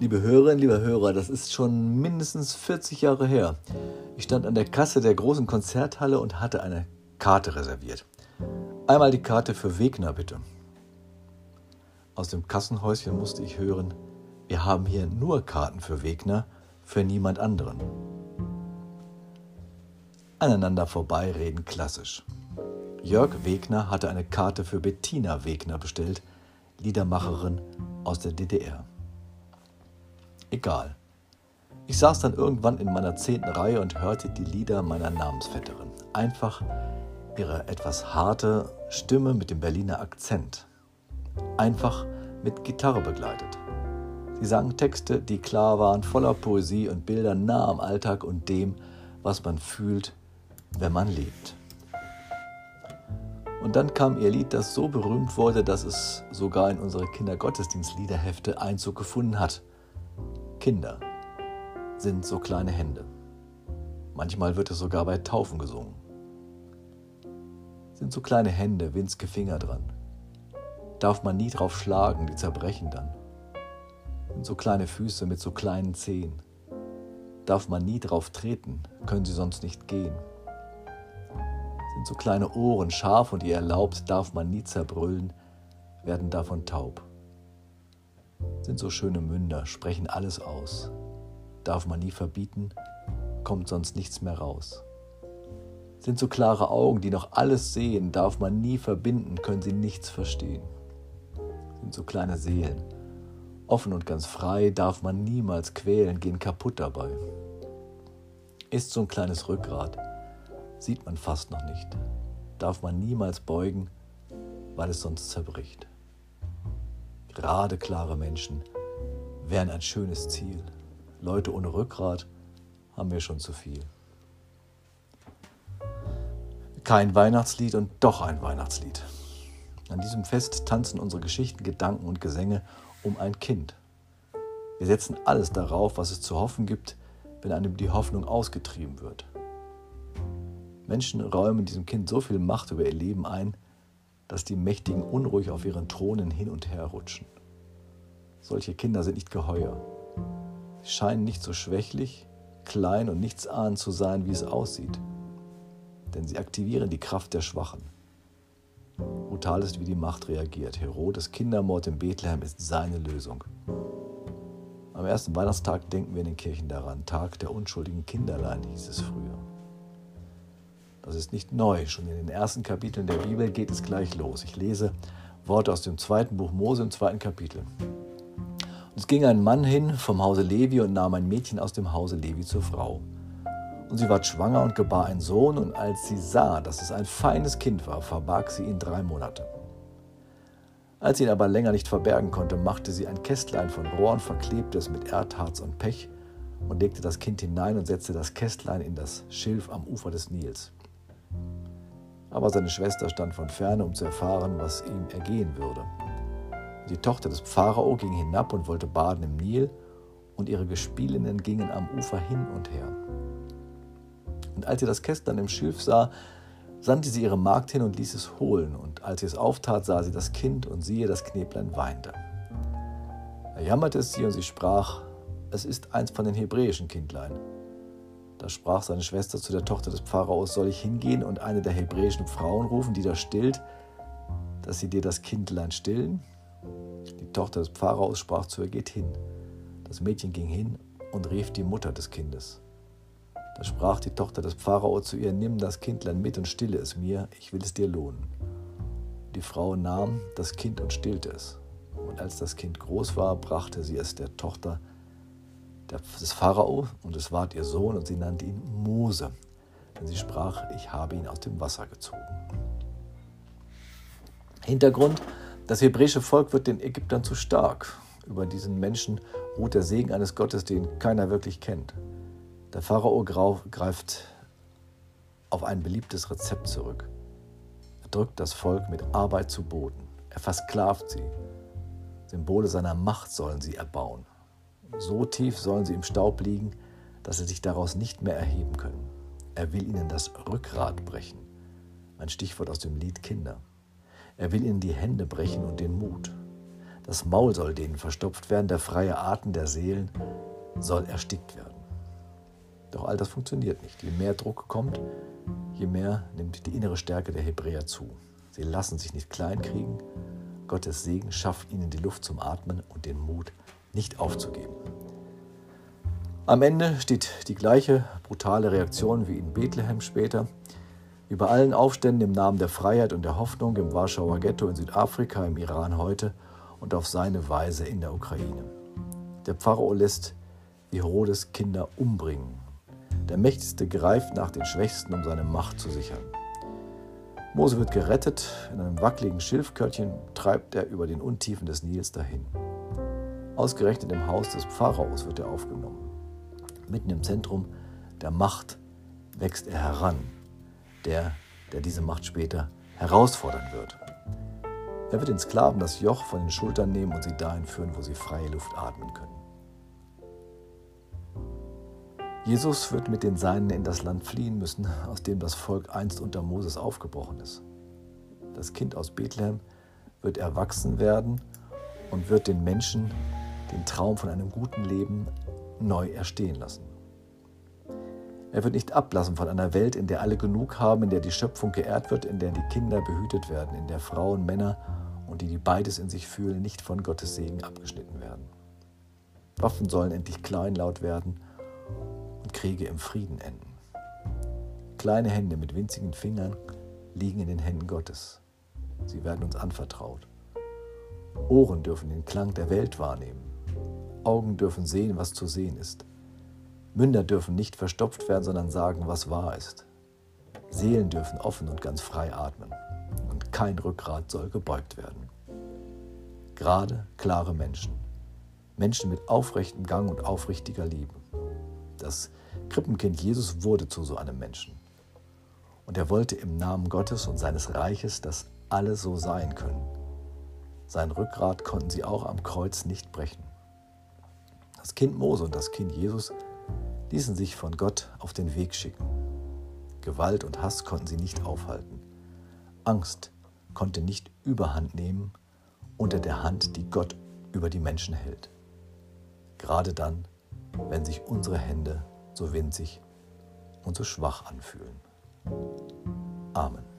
Liebe Hörerinnen, lieber Hörer, das ist schon mindestens 40 Jahre her. Ich stand an der Kasse der großen Konzerthalle und hatte eine Karte reserviert. Einmal die Karte für Wegner, bitte. Aus dem Kassenhäuschen musste ich hören, wir haben hier nur Karten für Wegner, für niemand anderen. Aneinander vorbeireden klassisch. Jörg Wegner hatte eine Karte für Bettina Wegner bestellt, Liedermacherin aus der DDR. Egal. Ich saß dann irgendwann in meiner 10. Reihe und hörte die Lieder meiner Namensvetterin. Einfach ihre etwas harte Stimme mit dem Berliner Akzent. Einfach mit Gitarre begleitet. Sie sang Texte, die klar waren, voller Poesie und Bilder nah am Alltag und dem, was man fühlt, wenn man lebt. Und dann kam ihr Lied, das so berühmt wurde, dass es sogar in unsere Kindergottesdienstliederhefte Einzug gefunden hat. Kinder sind so kleine Hände. Manchmal wird es sogar bei Taufen gesungen. Sind so kleine Hände, winzige Finger dran. Darf man nie drauf schlagen, die zerbrechen dann. Sind so kleine Füße mit so kleinen Zehen. Darf man nie drauf treten, können sie sonst nicht gehen. Sind so kleine Ohren scharf und ihr erlaubt, darf man nie zerbrüllen, werden davon taub. Sind so schöne Münder, sprechen alles aus. Darf man nie verbieten, kommt sonst nichts mehr raus. Sind so klare Augen, die noch alles sehen, darf man nie verbinden, können sie nichts verstehen. Sind so kleine Seelen, offen und ganz frei, darf man niemals quälen, gehen kaputt dabei. Ist so ein kleines Rückgrat, sieht man fast noch nicht, darf man niemals beugen, weil es sonst zerbricht. Gerade, klare Menschen wären ein schönes Ziel. Leute ohne Rückgrat haben wir schon zu viel. Kein Weihnachtslied und doch ein Weihnachtslied. An diesem Fest tanzen unsere Geschichten, Gedanken und Gesänge um ein Kind. Wir setzen alles darauf, was es zu hoffen gibt, wenn einem die Hoffnung ausgetrieben wird. Menschen räumen diesem Kind so viel Macht über ihr Leben ein, dass die Mächtigen unruhig auf ihren Thronen hin und her rutschen. Solche Kinder sind nicht geheuer. Sie scheinen nicht so schwächlich, klein und nichtsahnend zu sein, wie es aussieht. Denn sie aktivieren die Kraft der Schwachen. Brutal ist, wie die Macht reagiert. Herodes Kindermord in Bethlehem ist seine Lösung. Am ersten Weihnachtstag denken wir in den Kirchen daran. Tag der unschuldigen Kinderlein hieß es früher. Das ist nicht neu. Schon in den ersten Kapiteln der Bibel geht es gleich los. Ich lese Worte aus dem 2. Buch Mose im 2. Kapitel. Und es ging ein Mann hin vom Hause Levi und nahm ein Mädchen aus dem Hause Levi zur Frau. Und sie ward schwanger und gebar einen Sohn, und als sie sah, dass es ein feines Kind war, verbarg sie ihn 3 Monate. Als sie ihn aber länger nicht verbergen konnte, machte sie ein Kästlein von Rohr, verklebte es mit Erdharz und Pech und legte das Kind hinein und setzte das Kästlein in das Schilf am Ufer des Nils. Aber seine Schwester stand von ferne, um zu erfahren, was ihm ergehen würde. Die Tochter des Pharao ging hinab und wollte baden im Nil, und ihre Gespielinnen gingen am Ufer hin und her. Und als sie das Kästlein im Schilf sah, sandte sie ihre Magd hin und ließ es holen. Und als sie es auftat, sah sie das Kind, und siehe, das Knäblein weinte. Da jammerte es sie, und sie sprach, es ist eins von den hebräischen Kindlein. Da sprach seine Schwester zu der Tochter des Pharaos, soll ich hingehen und eine der hebräischen Frauen rufen, die da stillt, dass sie dir das Kindlein stillen? Die Tochter des Pharaos sprach zu ihr, geht hin. Das Mädchen ging hin und rief die Mutter des Kindes. Da sprach die Tochter des Pharao zu ihr, nimm das Kindlein mit und stille es mir, ich will es dir lohnen. Die Frau nahm das Kind und stillte es. Und als das Kind groß war, brachte sie es der Tochter des Pharao, und es ward ihr Sohn, und sie nannte ihn Mose, denn sie sprach, ich habe ihn aus dem Wasser gezogen. Hintergrund: Das hebräische Volk wird den Ägyptern zu stark. Über diesen Menschen ruht der Segen eines Gottes, den keiner wirklich kennt. Der Pharao greift auf ein beliebtes Rezept zurück. Er drückt das Volk mit Arbeit zu Boden. Er versklavt sie. Symbole seiner Macht sollen sie erbauen. So tief sollen sie im Staub liegen, dass sie sich daraus nicht mehr erheben können. Er will ihnen das Rückgrat brechen. Ein Stichwort aus dem Lied Kinder. Er will ihnen die Hände brechen und den Mut. Das Maul soll denen verstopft werden, der freie Atem der Seelen soll erstickt werden. Doch all das funktioniert nicht. Je mehr Druck kommt, je mehr nimmt die innere Stärke der Hebräer zu. Sie lassen sich nicht kleinkriegen. Gottes Segen schafft ihnen die Luft zum Atmen und den Mut, nicht aufzugeben. Am Ende steht die gleiche brutale Reaktion wie in Bethlehem später. Wie bei allen Aufständen im Namen der Freiheit und der Hoffnung im Warschauer Ghetto in Südafrika, im Iran heute und auf seine Weise in der Ukraine. Der Pharao lässt wie Herodes Kinder umbringen. Der Mächtigste greift nach den Schwächsten, um seine Macht zu sichern. Mose wird gerettet. In einem wackeligen Schilfkörbchen treibt er über den Untiefen des Nils dahin. Ausgerechnet im Haus des Pharaos wird er aufgenommen. Mitten im Zentrum der Macht wächst er heran, der diese Macht später herausfordern wird. Er wird den Sklaven das Joch von den Schultern nehmen und sie dahin führen, wo sie freie Luft atmen können. Jesus wird mit den Seinen in das Land fliehen müssen, aus dem das Volk einst unter Moses aufgebrochen ist. Das Kind aus Bethlehem wird erwachsen werden und wird den Menschen den Traum von einem guten Leben neu erstehen lassen. Er wird nicht ablassen von einer Welt, in der alle genug haben, in der die Schöpfung geehrt wird, in der die Kinder behütet werden, in der Frauen, Männer und die beides in sich fühlen, nicht von Gottes Segen abgeschnitten werden. Waffen sollen endlich kleinlaut werden und Kriege im Frieden enden. Kleine Hände mit winzigen Fingern liegen in den Händen Gottes. Sie werden uns anvertraut. Ohren dürfen den Klang der Welt wahrnehmen. Augen dürfen sehen, was zu sehen ist. Münder dürfen nicht verstopft werden, sondern sagen, was wahr ist. Seelen dürfen offen und ganz frei atmen. Und kein Rückgrat soll gebeugt werden. Gerade, klare Menschen. Menschen mit aufrechtem Gang und aufrichtiger Liebe. Das Krippenkind Jesus wurde zu so einem Menschen. Und er wollte im Namen Gottes und seines Reiches, dass alle so sein können. Sein Rückgrat konnten sie auch am Kreuz nicht brechen. Das Kind Mose und das Kind Jesus ließen sich von Gott auf den Weg schicken. Gewalt und Hass konnten sie nicht aufhalten. Angst konnte nicht Überhand nehmen unter der Hand, die Gott über die Menschen hält. Gerade dann, wenn sich unsere Hände so winzig und so schwach anfühlen. Amen.